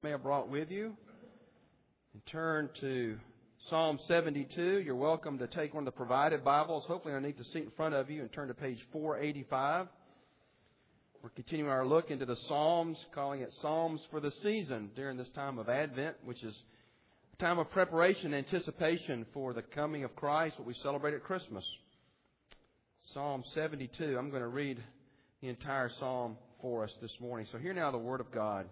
may have brought with you and turn to Psalm 72. You're welcome to take one of the provided Bibles, hopefully underneath the seat in front of you, and turn to page 485. We're continuing our look into the Psalms, calling it Psalms for the Season during this time of Advent, which is a time of preparation and anticipation for the coming of Christ, what we celebrate at Christmas. Psalm 72. I'm going to read the entire psalm for us this morning. So hear now the Word of God.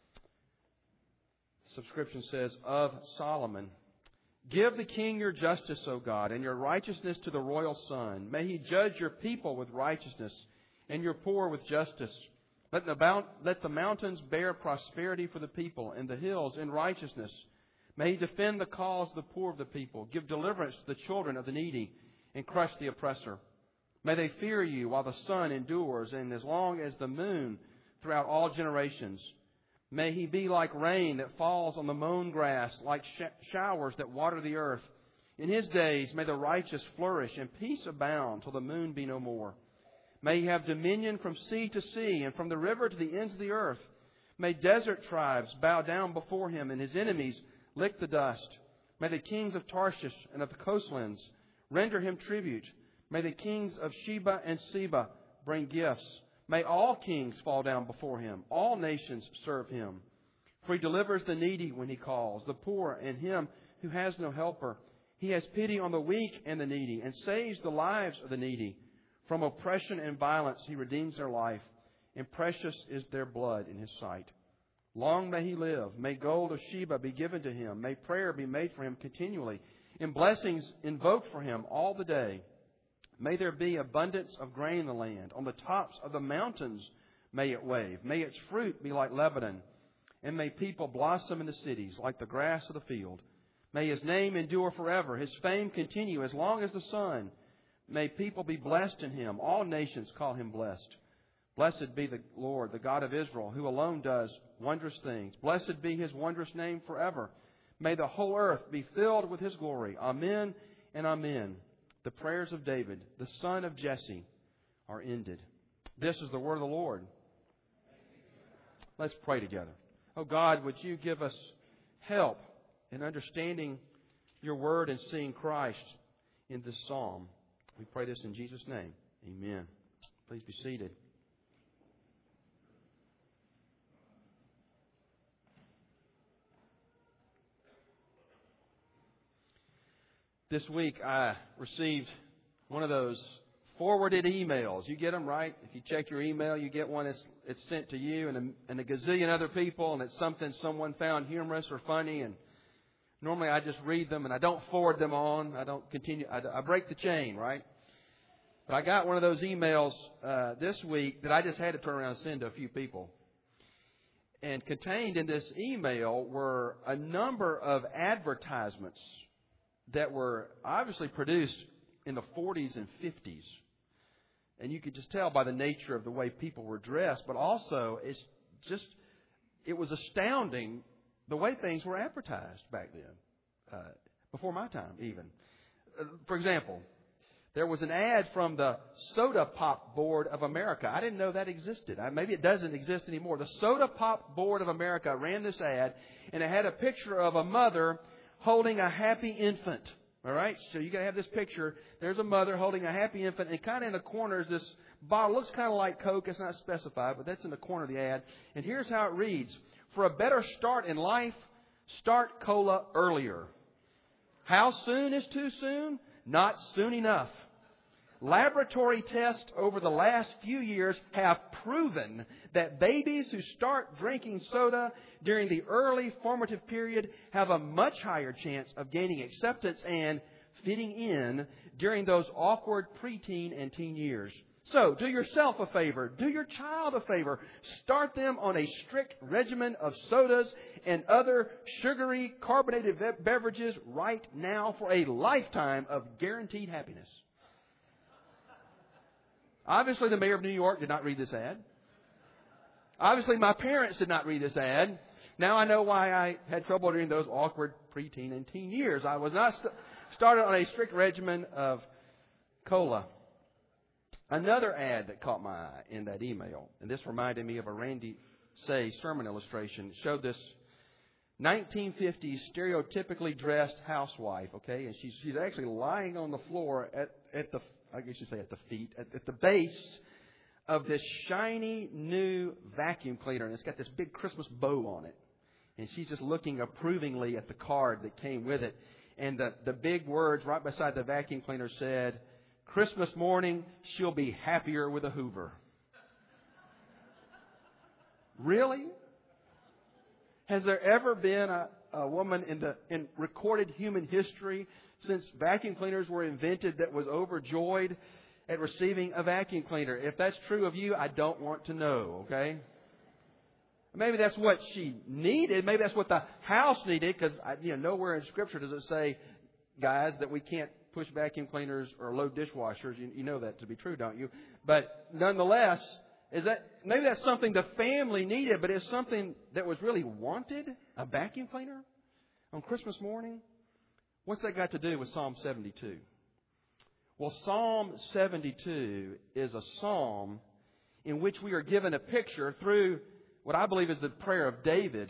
Subscription says, of Solomon. Give the king your justice, O God, and your righteousness to the royal son. May he judge your people with righteousness and your poor with justice. Let the mountains bear prosperity for the people, and the hills in righteousness. May he defend the cause of the poor of the people. Give deliverance to the children of the needy, and crush the oppressor. May they fear you while the sun endures, and as long as the moon throughout all generations. May he be like rain that falls on the mown grass, like showers that water the earth. In his days may the righteous flourish, and peace abound till the moon be no more. May he have dominion from sea to sea, and from the river to the ends of the earth. May desert tribes bow down before him, and his enemies lick the dust. May the kings of Tarshish and of the coastlands render him tribute. May the kings of Sheba and Seba bring gifts. May all kings fall down before him. All nations serve him. For he delivers the needy when he calls, the poor and him who has no helper. He has pity on the weak and the needy, and saves the lives of the needy. From oppression and violence he redeems their life, and precious is their blood in his sight. Long may he live. May gold of Sheba be given to him. May prayer be made for him continually, and blessings invoked for him all the day. May there be abundance of grain in the land. On the tops of the mountains may it wave. May its fruit be like Lebanon. And may people blossom in the cities like the grass of the field. May his name endure forever. His fame continue as long as the sun. May people be blessed in him. All nations call him blessed. Blessed be the Lord, the God of Israel, who alone does wondrous things. Blessed be his wondrous name forever. May the whole earth be filled with his glory. Amen and amen. The prayers of David, the son of Jesse, are ended. This is the word of the Lord. Let's pray together. Oh God, would you give us help in understanding your word and seeing Christ in this psalm. We pray this in Jesus' name. Amen. Please be seated. This week I received one of those forwarded emails. You get them, right? If you check your email, you get one. It's sent to you and a gazillion other people, and it's something someone found humorous or funny. And normally I just read them and I don't forward them on. I don't continue. I break the chain, right? But I got one of those emails this week that I just had to turn around and send to a few people. And contained in this email were a number of advertisements that were obviously produced in the 40s and 50s. And you could just tell by the nature of the way people were dressed. But also, it was astounding the way things were advertised back then, before my time even. For example, there was an ad from the Soda Pop Board of America. I didn't know that existed. Maybe it doesn't exist anymore. The Soda Pop Board of America ran this ad, and it had a picture of a mother holding a happy infant. All right? So you got to have this picture. There's a mother holding a happy infant, and kind of in the corner is this bottle. Looks kind of like Coke. It's not specified, but that's in the corner of the ad. And here's how it reads. For a better start in life, start cola earlier. How soon is too soon? Not soon enough. Laboratory tests over the last few years have proven that babies who start drinking soda during the early formative period have a much higher chance of gaining acceptance and fitting in during those awkward preteen and teen years. So, do yourself a favor. Do your child a favor. Start them on a strict regimen of sodas and other sugary carbonated beverages right now for a lifetime of guaranteed happiness. Obviously, the mayor of New York did not read this ad. Obviously, my parents did not read this ad. Now I know why I had trouble during those awkward preteen and teen years. I was not started on a strict regimen of cola. Another ad that caught my eye in that email, and this reminded me of a Randy Say sermon illustration, showed this 1950s stereotypically dressed housewife, okay? And she's actually lying on the floor at the, I guess you say at the feet, at the base of this shiny new vacuum cleaner. And it's got this big Christmas bow on it. And she's just looking approvingly at the card that came with it. And the big words right beside the vacuum cleaner said, "Christmas morning, she'll be happier with a Hoover." Really? Has there ever been a woman in recorded human history since vacuum cleaners were invented that was overjoyed at receiving a vacuum cleaner? If that's true of you, I don't want to know, okay? Maybe that's what she needed. Maybe that's what the house needed, because nowhere in Scripture does it say, guys, that we can't push vacuum cleaners or load dishwashers. You know that to be true, don't you? But nonetheless, maybe that's something the family needed, but it's something that was really wanted? A vacuum cleaner on Christmas morning? What's that got to do with Psalm 72? Well, Psalm 72 is a psalm in which we are given a picture through what I believe is the prayer of David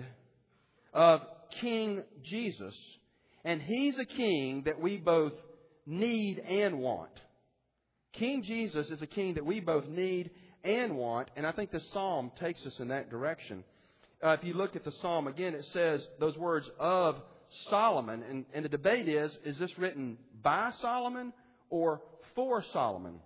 of King Jesus. And He's a king that we both need and want. King Jesus is a king that we both need and want. And I think this psalm takes us in that direction. If you look at the psalm again, it says those words of Solomon. And the debate is this written by Solomon or for Solomon?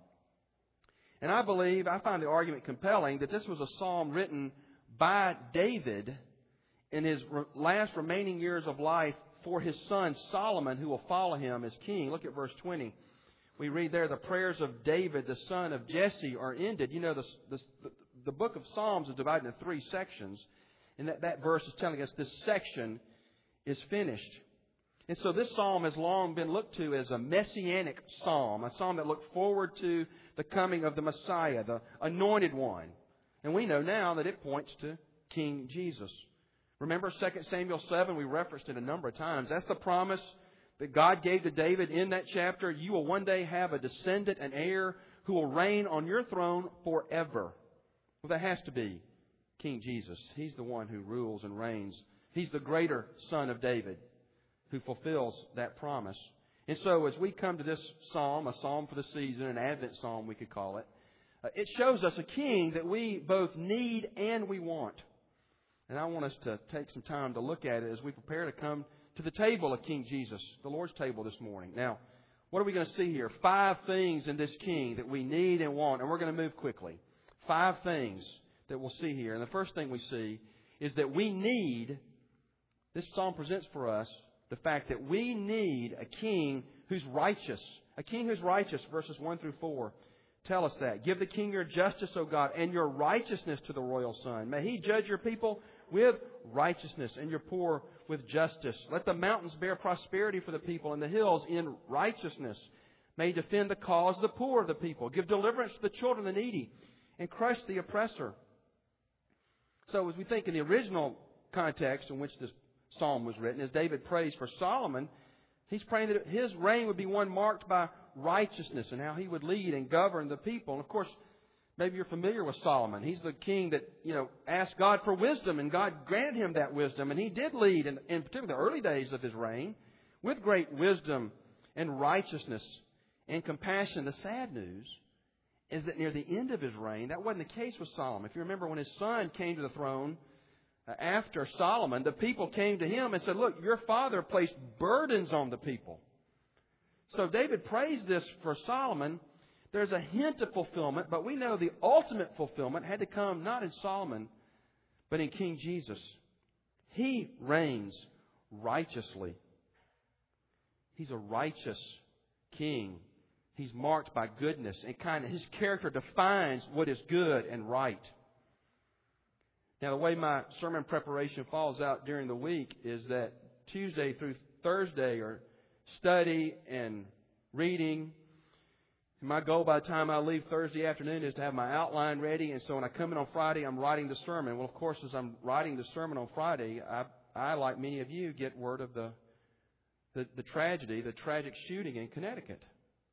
And I find the argument compelling that this was a psalm written by David in his last remaining years of life for his son Solomon, who will follow him as king. Look at verse 20. We read there, the prayers of David, the son of Jesse, are ended. You know, the book of Psalms is divided into 3 sections. And that verse is telling us this section is finished. And so this psalm has long been looked to as a messianic psalm, a psalm that looked forward to the coming of the Messiah, the anointed one. And we know now that it points to King Jesus. Remember 2 Samuel 7? We referenced it a number of times. That's the promise that God gave to David in that chapter. You will one day have a descendant, an heir, who will reign on your throne forever. Well, that has to be King Jesus. He's the one who rules and reigns. He's the greater son of David who fulfills that promise. And so as we come to this psalm, a psalm for the season, an Advent psalm we could call it, it shows us a king that we both need and we want. And I want us to take some time to look at it as we prepare to come to the table of King Jesus, the Lord's table this morning. Now, what are we going to see here? 5 things in this king that we need and want, and we're going to move quickly. 5 things that we'll see here. And the first thing we see is that we need, this psalm presents for us the fact that we need a king who's righteous. A king who's righteous, verses 1 through 4. Tell us that. Give the king your justice, O God, and your righteousness to the royal son. May he judge your people with righteousness and your poor with justice. Let the mountains bear prosperity for the people and the hills in righteousness. May he defend the cause of the poor of the people. Give deliverance to the children of the needy and crush the oppressor. So as we think in the original context in which this psalm was written, as David prays for Solomon, he's praying that his reign would be one marked by righteousness and how he would lead and govern the people. And of course, maybe you're familiar with Solomon. He's the king that, asked God for wisdom, and God granted him that wisdom. And he did lead, in particular the early days of his reign, with great wisdom and righteousness and compassion. The sad news is that near the end of his reign, that wasn't the case with Solomon. If you remember, when his son came to the throne after Solomon, the people came to him and said, look, your father placed burdens on the people. So David prays this for Solomon. There's a hint of fulfillment, but we know the ultimate fulfillment had to come not in Solomon, but in King Jesus. He reigns righteously. He's a righteous king. He's marked by goodness and kindness. His character defines what is good and right. Now, the way my sermon preparation falls out during the week is that Tuesday through Thursday are study and reading. And my goal by the time I leave Thursday afternoon is to have my outline ready. And so when I come in on Friday, I'm writing the sermon. Well, of course, as I'm writing the sermon on Friday, I like many of you, get word of the tragedy, the tragic shooting in Connecticut.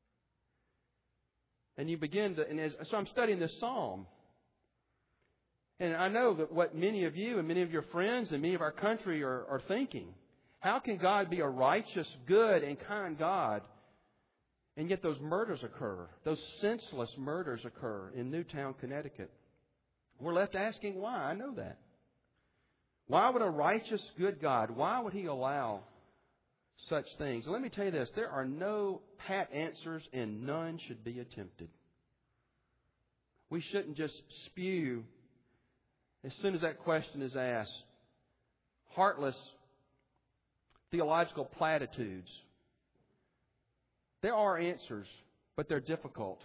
And you begin to, so I'm studying this psalm. And I know that what many of you and many of your friends and many of our country are thinking. How can God be a righteous, good, and kind God, and yet those murders occur, those senseless murders occur in Newtown, Connecticut? We're left asking why. I know that. Why would a righteous, good God, why would He allow such things? And let me tell you this, there are no pat answers and none should be attempted. We shouldn't just spew as soon as that question is asked, heartless theological platitudes. There are answers, but they're difficult.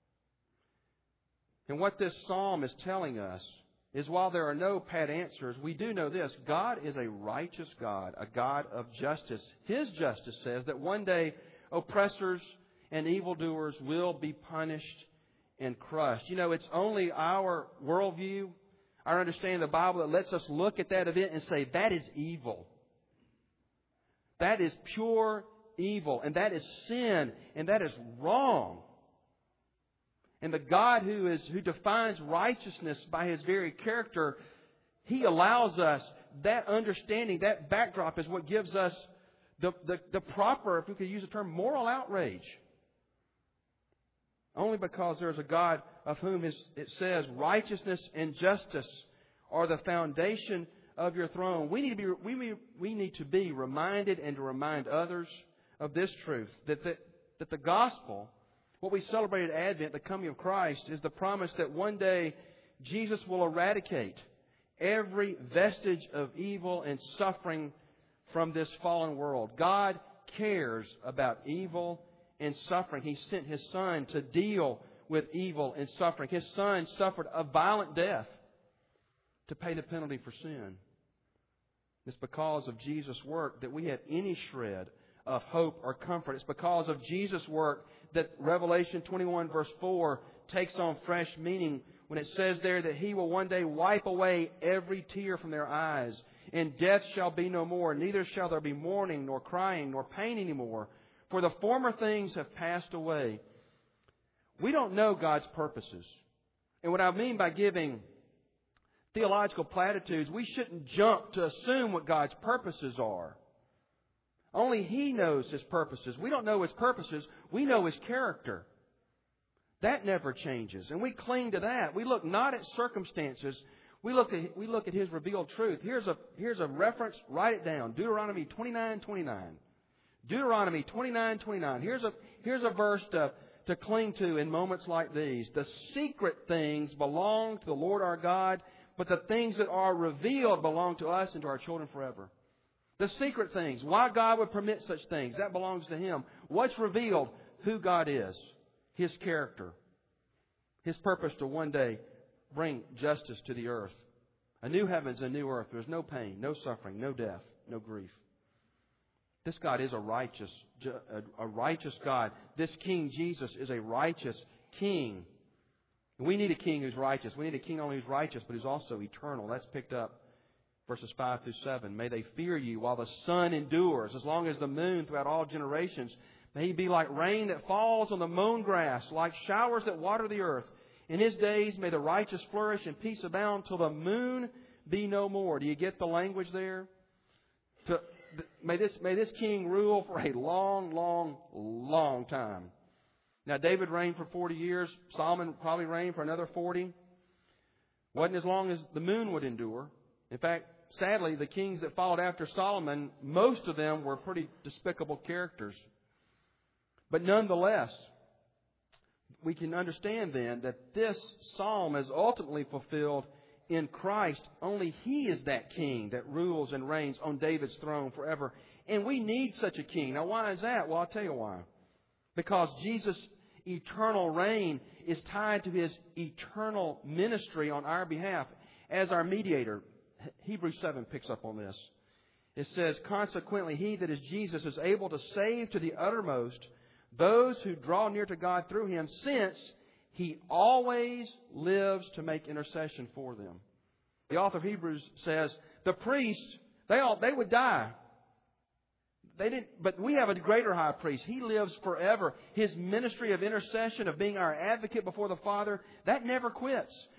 And what this psalm is telling us is while there are no pat answers, we do know this. God is a righteous God, a God of justice. His justice says that one day oppressors and evildoers will be punished and crushed. You know, it's only our worldview, our understanding of the Bible, that lets us look at that event and say, that is evil. That is pure evil, and that is sin, and that is wrong. And the God who defines righteousness by His very character, He allows us that understanding, that backdrop is what gives us the proper, if we could use the term, moral outrage. Only because there's a God of whom it says righteousness and justice are the foundation of your throne. We need to be reminded and to remind others of this truth, that the gospel, what we celebrate at Advent, the coming of Christ, is the promise that one day Jesus will eradicate every vestige of evil and suffering from this fallen world. God cares about evil and suffering. He sent His Son to deal with evil and suffering. His Son suffered a violent death to pay the penalty for sin. It's because of Jesus' work that we have any shred of hope or comfort. It's because of Jesus' work that Revelation 21 verse 4 takes on fresh meaning when it says there that He will one day wipe away every tear from their eyes, and death shall be no more, neither shall there be mourning, nor crying, nor pain anymore, for the former things have passed away. We don't know God's purposes. And what I mean by giving theological platitudes, we shouldn't jump to assume what God's purposes are. Only He knows His purposes. We don't know His purposes. We know His character. That never changes. And we cling to that. We look not at circumstances. We look at His revealed truth. Here's a reference. Write it down. Deuteronomy 29:29. Deuteronomy 29:29. Here's a verse to cling to in moments like these. The secret things belong to the Lord our God, but the things that are revealed belong to us and to our children forever. The secret things, why God would permit such things, that belongs to Him. What's revealed? Who God is, His character, His purpose to one day bring justice to the earth. A new heavens and a new earth. There's no pain, no suffering, no death, no grief. This God is a righteous God. This King Jesus is a righteous King. We need a King who's righteous. We need a King not only who's righteous, but who's also eternal. That's picked up verses 5 through 7. May they fear you while the sun endures, as long as the moon throughout all generations. May He be like rain that falls on the mown grass, like showers that water the earth. In His days may the righteous flourish and peace abound till the moon be no more. Do you get the language there? May this King rule for a long, long, long time. Now, David reigned for 40 years. Solomon probably reigned for another 40. Wasn't as long as the moon would endure. In fact, sadly, the kings that followed after Solomon, most of them were pretty despicable characters. But nonetheless, we can understand then that this psalm is ultimately fulfilled in Christ. Only He is that King that rules and reigns on David's throne forever. And we need such a King. Now, why is that? Well, I'll tell you why. Because Jesus' eternal reign is tied to His eternal ministry on our behalf as our mediator. Hebrews 7 picks up on this. It says, consequently, He that is Jesus is able to save to the uttermost those who draw near to God through Him, since He always lives to make intercession for them. The author of Hebrews says, the priests, they would die. They didn't, but we have a greater high priest. He lives forever. His ministry of intercession, of being our advocate before the Father, that never quits.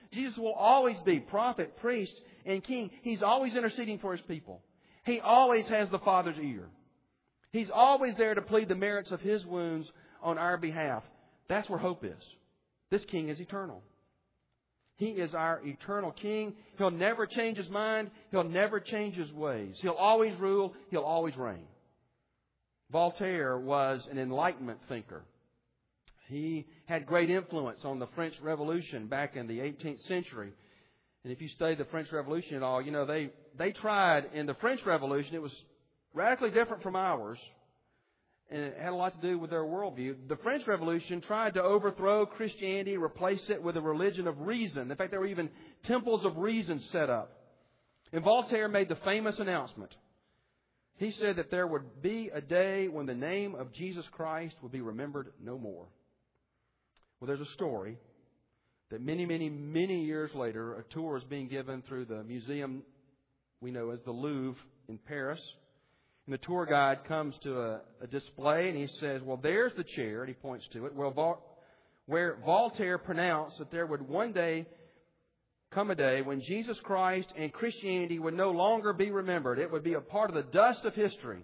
Jesus will always be prophet, priest, and king. He's always interceding for His people. He always has the Father's ear. He's always there to plead the merits of His wounds on our behalf. That's where hope is. This King is eternal. He is our eternal King. He'll never change His mind. He'll never change His ways. He'll always rule. He'll always reign. Voltaire was an Enlightenment thinker. He had great influence on the French Revolution back in the 18th century. And if you study the French Revolution at all, you know, they tried in the French Revolution, it was radically different from ours, and it had a lot to do with their worldview. The French Revolution tried to overthrow Christianity, replace it with a religion of reason. In fact, there were even temples of reason set up. And Voltaire made the famous announcement. He said that there would be a day when the name of Jesus Christ would be remembered no more. Well, there's a story that many years later, a tour is being given through the museum we know as the Louvre in Paris. And the tour guide comes to a display and he says, well, there's the chair, and he points to it, where Voltaire pronounced that there would one day come a day when Jesus Christ and Christianity would no longer be remembered. It would be a part of the dust of history.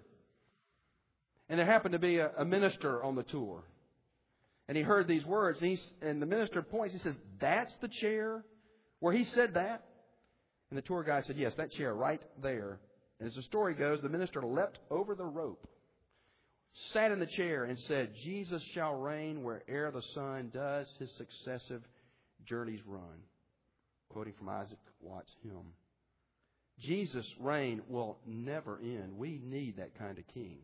And there happened to be a minister on the tour. And he heard these words, and the minister points, he says, that's the chair where he said that? And the tour guide said, yes, that chair right there. And as the story goes, the minister leapt over the rope, sat in the chair, and said, Jesus shall reign where'er the sun does his successive journeys run. Quoting from Isaac Watts' hymn. Jesus' reign will never end. We need that kind of king.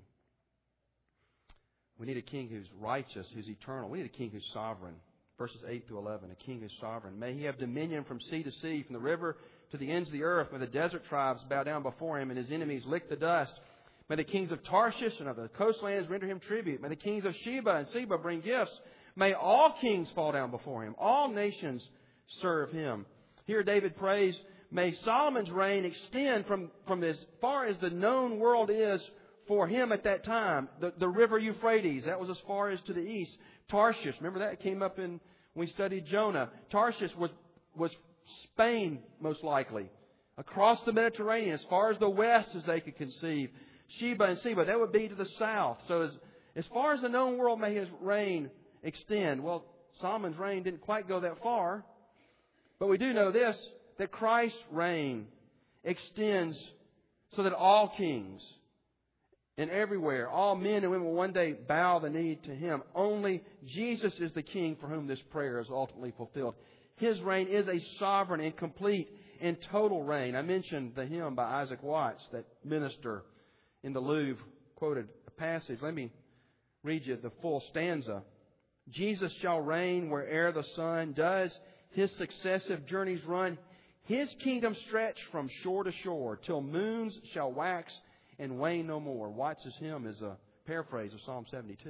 We need a king who's righteous, who's eternal. We need a king who's sovereign. Verses 8 through 11, a king who's sovereign. May He have dominion from sea to sea, from the river to the ends of the earth. May the desert tribes bow down before Him, and His enemies lick the dust. May the kings of Tarshish and of the coastlands render Him tribute. May the kings of Sheba and Seba bring gifts. May all kings fall down before Him. All nations serve Him. Here David prays, may Solomon's reign extend from as far as the known world is for him at that time. The river Euphrates, that was as far as to the east. Tarshish, remember that came up when we studied Jonah. Tarshish was Spain, most likely. Across the Mediterranean, as far as the west as they could conceive. Sheba and Seba, that would be to the south. So as far as the known world may His reign extend. Well, Solomon's reign didn't quite go that far. But we do know this, that Christ's reign extends so that all kings and everywhere, all men and women will one day bow the knee to Him. Only Jesus is the King for whom this prayer is ultimately fulfilled. His reign is a sovereign and complete and total reign. I mentioned the hymn by Isaac Watts, that minister in the Louvre quoted a passage. Let me read you the full stanza. Jesus shall reign where'er the sun does His successive journeys run. His kingdom stretch from shore to shore, till moons shall wax and wane no more. Watts' hymn is a paraphrase of Psalm 72.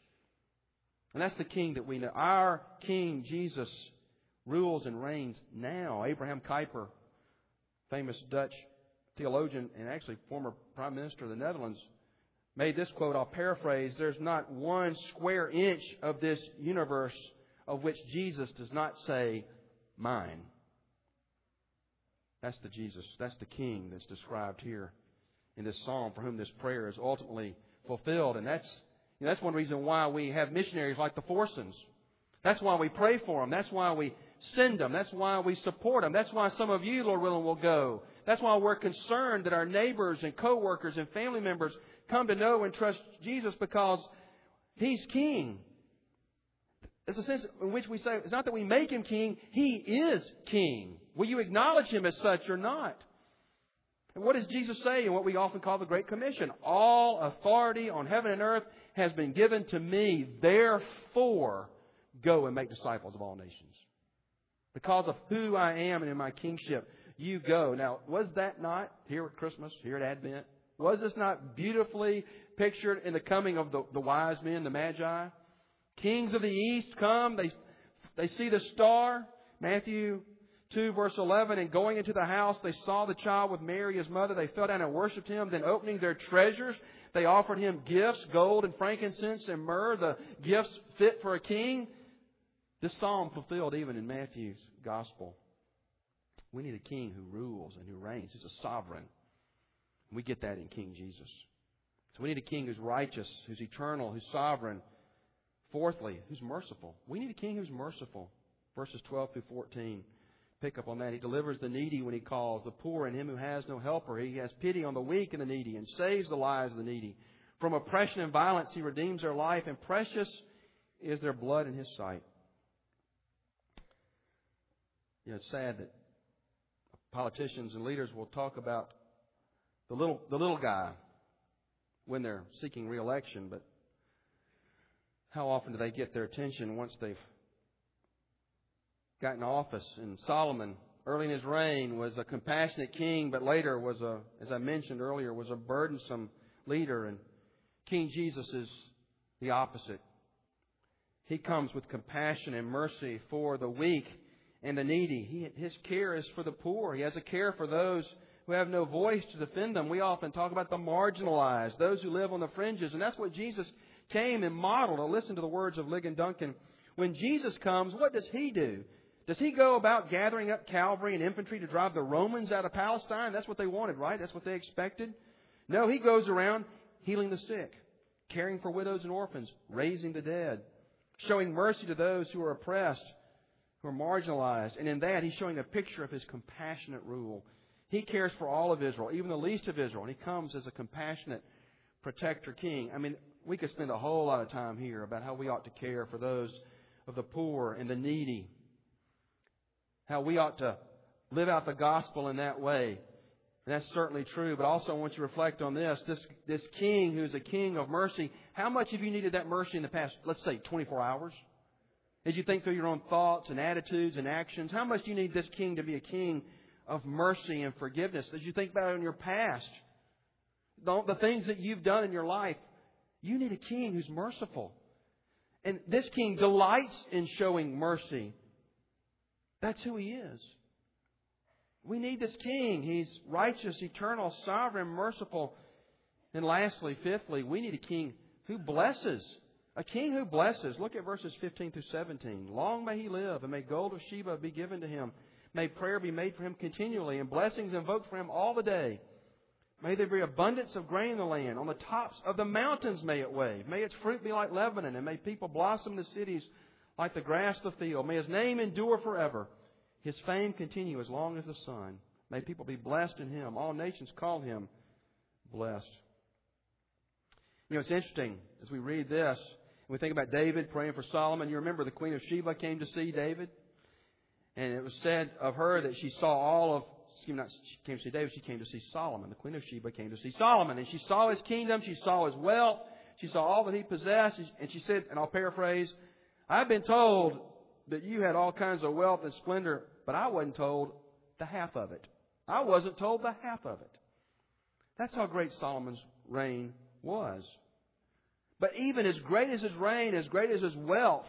And that's the King that we know. Our King Jesus rules and reigns now. Abraham Kuyper, famous Dutch theologian and actually former Prime Minister of the Netherlands, made this quote, I'll paraphrase, there's not one square inch of this universe of which Jesus does not say, mine. That's the Jesus. That's the King that's described here in this psalm for whom this prayer is ultimately fulfilled. And that's one reason why we have missionaries like the Forsons. That's why we pray for them. That's why we send them. That's why we support them. That's why some of you, Lord willing, will go. That's why we're concerned that our neighbors and co-workers and family members come to know and trust Jesus, because He's King. There's a sense in which we say, it's not that we make Him King, He is King. Will you acknowledge Him as such or not? And what does Jesus say in what we often call the Great Commission? All authority on heaven and earth has been given to me. Therefore, go and make disciples of all nations. Because of who I am and in my kingship, you go. Now, was that not here at Christmas, here at Advent? Was this not beautifully pictured in the coming of the wise men, the Magi? Kings of the East come. They see the star. Matthew 2 verse 11. And going into the house, they saw the child with Mary, His mother. They fell down and worshipped Him. Then opening their treasures, they offered Him gifts, gold and frankincense and myrrh, the gifts fit for a king. This psalm fulfilled even in Matthew's Gospel. We need a king who rules and who reigns, who's a sovereign. We get that in King Jesus. So we need a king who's righteous, who's eternal, who's sovereign. Fourthly, who's merciful. We need a king who's merciful. Verses 12 through 14. Pick up on that. He delivers the needy when He calls, the poor and him who has no helper. He has pity on the weak and the needy and saves the lives of the needy. From oppression and violence He redeems their life, and precious is their blood in His sight. It's sad that politicians and leaders will talk about the little guy when they're seeking re-election, but how often do they get their attention once they've got in office? And Solomon, early in his reign, was a compassionate king, but later was as I mentioned earlier, was a burdensome leader. And King Jesus is the opposite. He comes with compassion and mercy for the weak and the needy. His care is for the poor. He has a care for those who have no voice to defend them. We often talk about the marginalized, those who live on the fringes. And that's what Jesus came and modeled. Now listen to the words of Ligon Duncan. When Jesus comes, what does He do? Does He go about gathering up cavalry and infantry to drive the Romans out of Palestine? That's what they wanted, right? That's what they expected. No, He goes around healing the sick, caring for widows and orphans, raising the dead, showing mercy to those who are oppressed, who are marginalized. And in that, He's showing a picture of His compassionate rule. He cares for all of Israel, even the least of Israel. And He comes as a compassionate protector king. I mean, we could spend a whole lot of time here about how we ought to care for those of the poor and the needy. How we ought to live out the gospel in that way. And that's certainly true. But also I want you to reflect on this. This king who is a king of mercy, how much have you needed that mercy in the past, let's say, 24 hours? As you think through your own thoughts and attitudes and actions, how much do you need this king to be a king of mercy and forgiveness? As you think about it in your past, the things that you've done in your life, you need a king who's merciful. And this king delights in showing mercy. That's who He is. We need this king. He's righteous, eternal, sovereign, merciful. And lastly, fifthly, we need a king who blesses. A king who blesses. Look at verses 15 through 17. Long may he live, and may gold of Sheba be given to him. May prayer be made for him continually, and blessings invoked for him all the day. May there be abundance of grain in the land. On the tops of the mountains may it wave. May its fruit be like Lebanon, and may people blossom in the cities like the grass of the field. May His name endure forever. His fame continue as long as the sun. May people be blessed in Him. All nations call Him blessed. You know, it's interesting as we read this, and we think about David praying for Solomon. You remember the Queen of Sheba came to see David. And it was said of her that she saw all of, she came to see David, she came to see Solomon. The Queen of Sheba came to see Solomon. And she saw his kingdom, she saw his wealth, she saw all that he possessed. And she said, and I'll paraphrase, I've been told that you had all kinds of wealth and splendor, but I wasn't told the half of it. I wasn't told the half of it. That's how great Solomon's reign was. But even as great as his reign, as great as his wealth,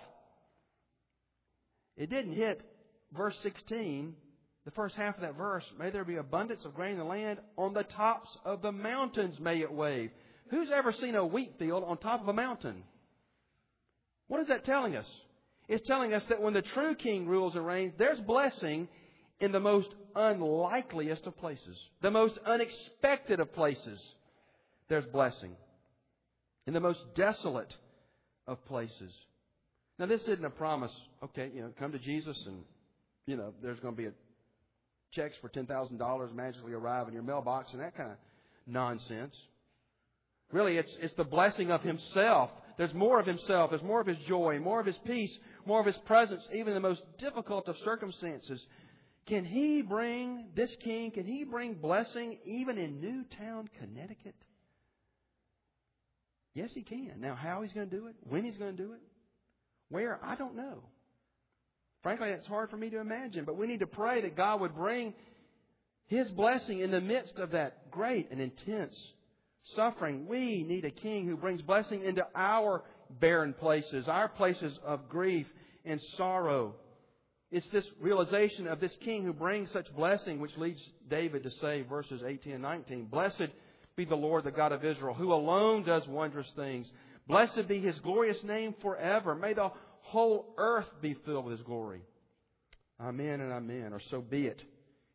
it didn't hit verse 16, the first half of that verse. May there be abundance of grain in the land. On the tops of the mountains may it wave. Who's ever seen a wheat field on top of a mountain? What is that telling us? It's telling us that when the true king rules and reigns, there's blessing in the most unlikeliest of places. The most unexpected of places, there's blessing. In the most desolate of places. Now, this isn't a promise, okay, come to Jesus and, there's going to be checks for $10,000 magically arrive in your mailbox and that kind of nonsense. Really, it's the blessing of Himself. There's more of Himself. There's more of His joy, more of His peace, more of His presence, even in the most difficult of circumstances. Can this king, can he bring blessing even in Newtown, Connecticut? Yes, He can. Now, how He's going to do it, when He's going to do it, where, I don't know. Frankly, it's hard for me to imagine. But we need to pray that God would bring His blessing in the midst of that great and intense suffering. We need a king who brings blessing into our barren places, our places of grief and sorrow. It's this realization of this king who brings such blessing which leads David to say, verses 18 and 19, Blessed be the Lord, the God of Israel, who alone does wondrous things. Blessed be His glorious name forever. May the whole earth be filled with His glory. Amen and amen, or so be it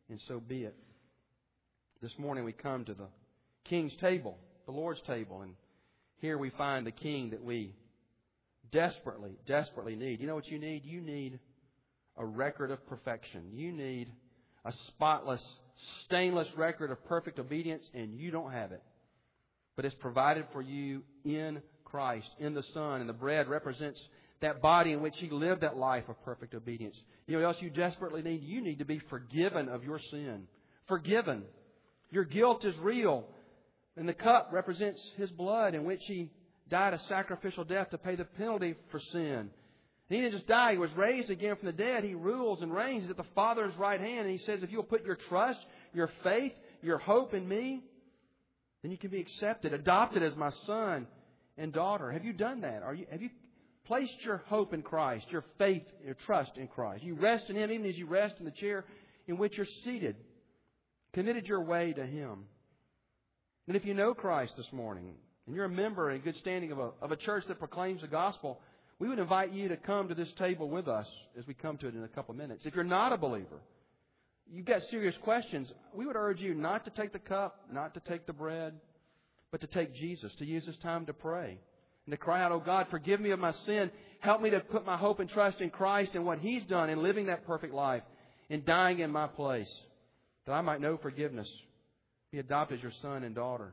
and so be it. This morning we come to the King's table, the Lord's table, and here we find the King that we desperately, desperately need. You know what you need? You need a record of perfection. You need a spotless, stainless record of perfect obedience, and you don't have it. But it's provided for you in Christ, in the Son, and the bread represents that body in which He lived that life of perfect obedience. You know what else you desperately need? You need to be forgiven of your sin. Forgiven. Your guilt is real. And the cup represents His blood in which He died a sacrificial death to pay the penalty for sin. He didn't just die. He was raised again from the dead. He rules and reigns. He's at the Father's right hand. And He says, if you'll put your trust, your faith, your hope in Me, then you can be accepted, adopted as my son and daughter. Have you done that? Have you placed your hope in Christ, your faith, your trust in Christ? You rest in Him even as you rest in the chair in which you're seated. Committed your way to Him. And if you know Christ this morning, and you're a member in good standing of a church that proclaims the gospel, we would invite you to come to this table with us as we come to it in a couple of minutes. If you're not a believer, you've got serious questions, we would urge you not to take the cup, not to take the bread, but to take Jesus, to use this time to pray and to cry out, oh God, forgive me of my sin. Help me to put my hope and trust in Christ and what He's done in living that perfect life and dying in my place, that I might know forgiveness, be adopted as your son and daughter.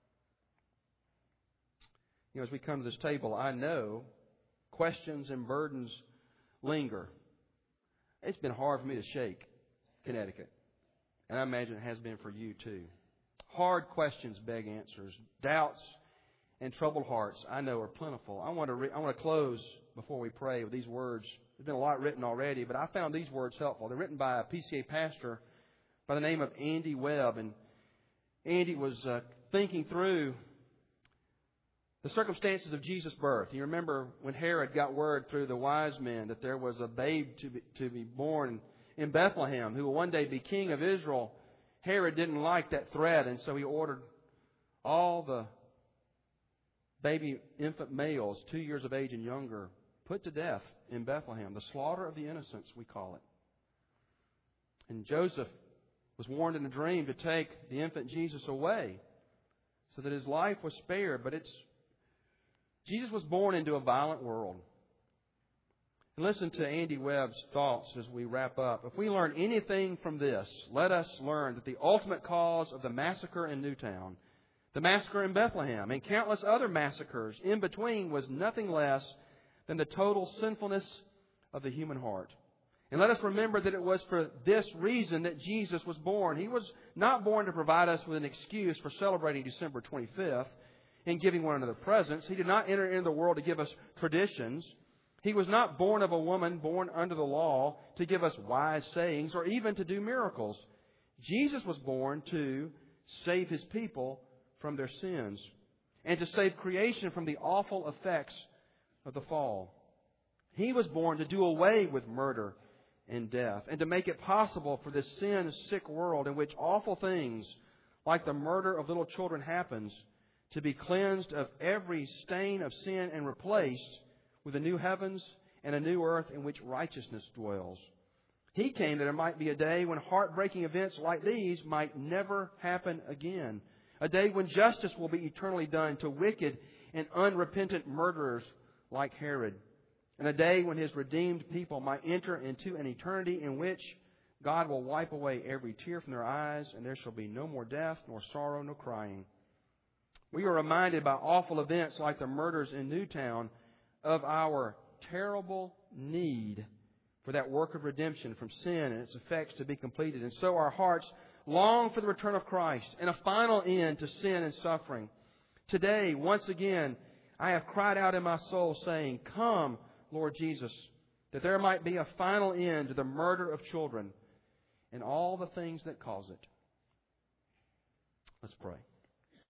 You know, as we come to this table, I know questions and burdens linger. It's been hard for me to shake Connecticut. And I imagine it has been for you too. Hard questions beg answers. Doubts and troubled hearts, I know, are plentiful. I want to close before we pray with these words. There's been a lot written already, but I found these words helpful. They're written by a PCA pastor by the name of Andy Webb. And Andy was thinking through the circumstances of Jesus' birth. You remember when Herod got word through the wise men that there was a babe to be born in Bethlehem who will one day be king of Israel. Herod didn't like that threat, and so he ordered all the baby infant males 2 years of age and younger put to death in Bethlehem. The slaughter of the innocents, we call it. And Joseph was warned in a dream to take the infant Jesus away so that his life was spared. But Jesus was born into a violent world. And listen to Andy Webb's thoughts as we wrap up. If we learn anything from this, let us learn that the ultimate cause of the massacre in Newtown, the massacre in Bethlehem, and countless other massacres in between was nothing less than the total sinfulness of the human heart. And let us remember that it was for this reason that Jesus was born. He was not born to provide us with an excuse for celebrating December 25th and giving one another presents. He did not enter into the world to give us traditions. He was not born of a woman born under the law to give us wise sayings or even to do miracles. Jesus was born to save His people from their sins and to save creation from the awful effects of the fall. He was born to do away with murder and death and to make it possible for this sin-sick world in which awful things like the murder of little children happens to be cleansed of every stain of sin and replaced with a new heavens and a new earth in which righteousness dwells. He came that there might be a day when heartbreaking events like these might never happen again. A day when justice will be eternally done to wicked and unrepentant murderers like Herod. And a day when His redeemed people might enter into an eternity in which God will wipe away every tear from their eyes, and there shall be no more death, nor sorrow, nor crying. We are reminded by awful events like the murders in Newtown of our terrible need for that work of redemption from sin and its effects to be completed. And so our hearts long for the return of Christ and a final end to sin and suffering. Today, once again, I have cried out in my soul saying, "Come, Lord Jesus," that there might be a final end to the murder of children and all the things that cause it. Let's pray.